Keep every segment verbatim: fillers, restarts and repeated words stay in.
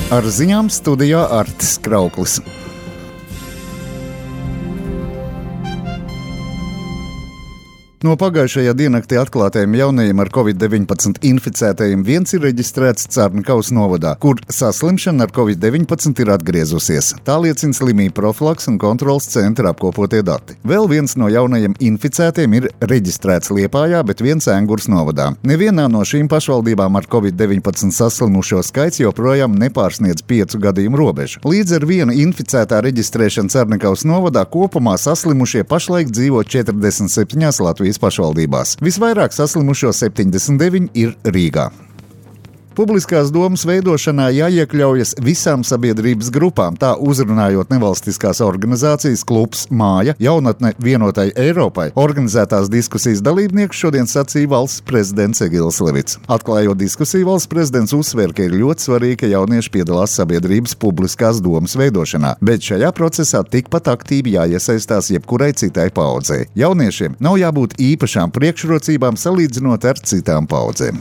Ar ziņām studijā Artis Krauklis. No pagājušajā diennaktī atklātajiem jaunajiem ar covid deviņpadsmit inficētajiem viens ir reģistrēts Cārnkaus novadā, kur saslimšana ar covid deviņpadsmit ir atgriezusies. Tā liecina slimību profilaks un kontrolas centra apkopotie dati. Vēl viens no jaunajiem inficētiem ir reģistrēts Liepājā, bet viens Engures novadā. Nevienā no šīm pašvaldībām ar covid deviņpadsmit saslimušo skaits joprojām nepārsniedz piecu gadījumu robežu. Līdz ar vienu inficētā reģistrēšanu Cārnkaus novadā kopumā saslimušie pašlaik dzīvo četrdesmit septiņās Latvijas pašvaldībās. Visvairāk saslimušo septiņdesmit deviņi ir Rīgā. Publiskās domas veidošanā jāiekļaujas visām sabiedrības grupām, tā uzrunājot nevalstiskās organizācijas klubs Māja, jaunatne vienotai Eiropai. Organizētās diskusijas dalībnieks šodien sacīja valsts prezidents Egils Levits. Atklājot diskusiju, valsts prezidents uzsver, ka ir ļoti svarīgi, ka jaunieši piedalās sabiedrības publiskās domas veidošanā, bet šajā procesā tikpat aktīvi jāiesaistās jebkurai citai paudzei. Jauniešiem nav jābūt īpašām priekšrocībām salīdzinot ar citām paudzēm.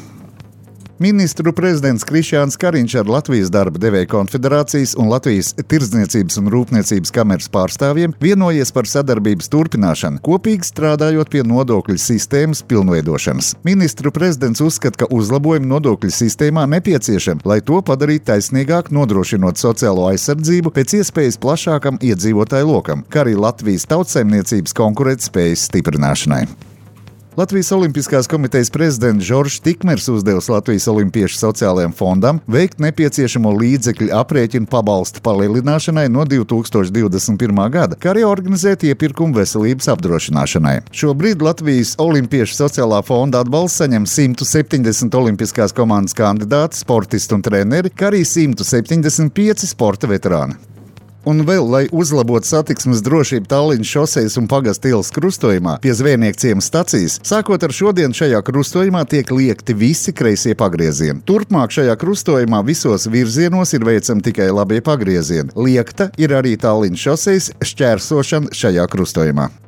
Ministru prezidents Krišjāns Kariņš ar Latvijas darba devēju konfederācijas un Latvijas tirdzniecības un rūpniecības kameras pārstāvjiem vienojies par sadarbības turpināšanu, kopīgi strādājot pie nodokļu sistēmas pilnveidošanas. Ministru prezidents uzskata, ka uzlabojumi nodokļu sistēmā nepieciešami, lai to padarītu taisnīgāk, nodrošinot sociālo aizsardzību pēc iespējas plašākam iedzīvotāju lokam, kā arī Latvijas tautsaimniecības konkurētspējas stiprināšanai. Latvijas Olimpiskās komitejas prezidents Žoržs Tikmers uzdevis Latvijas Olimpiešu sociālajam fondam veikt nepieciešamo līdzekļu aprēķinu pabalstu palielināšanai no divi tūkstoši divdesmit pirmā gada, kā arī organizēt iepirkumu veselības apdrošināšanai. Šobrīd Latvijas Olimpiešu sociālā fonda atbalsts saņem simt septiņdesmit olimpiskās komandas kandidāti, sportisti un treneri, kā arī simt septiņdesmit pieci sporta veterāni. Un vēl, lai uzlabotu satiksmes drošību Tallinas šosejas un Pagasta ielas krustojumā pie Zvejnieku ciema stacijas, sākot ar šodien šajā krustojumā tiek liekti visi kreisie pagriezieni. Turpmāk šajā krustojumā visos virzienos ir veicami tikai labie pagriezieni. Liekta ir arī Tallinas šosejas šķērsošana šajā krustojumā.